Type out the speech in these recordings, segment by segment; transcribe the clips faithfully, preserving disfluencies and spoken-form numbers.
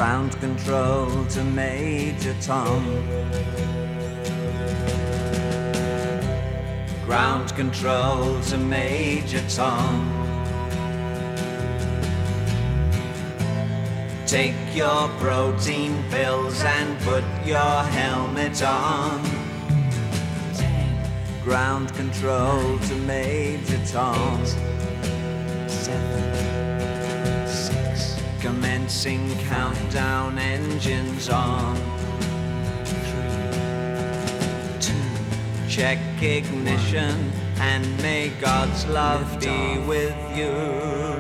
Ground control to Major Tom. Ground control to Major Tom. Take your protein pills and put your helmet on. Ground control to Major Tom. Eight, seven, six. Commencing countdown, engines on. Three, two. Check ignition and may God's love be with you.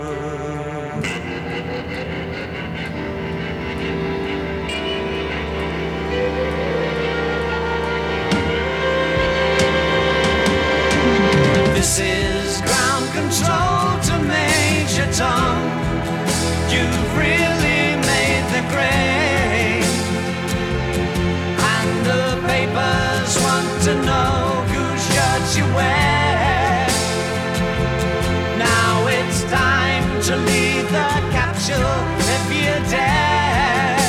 This is ground control to Major Tom. You've really made the grade, and the papers want to know whose shirts you wear. Now it's time to leave the capsule if you dare.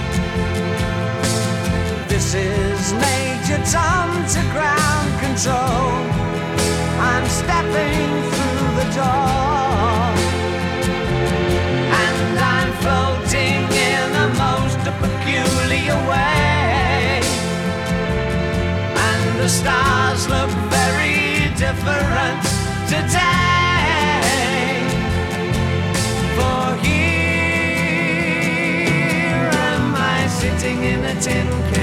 This is Major Tom to ground control. I'm stepping through the door, and I'm floating in a most peculiar way, and the stars look very different today. For here am I sitting in a tin can,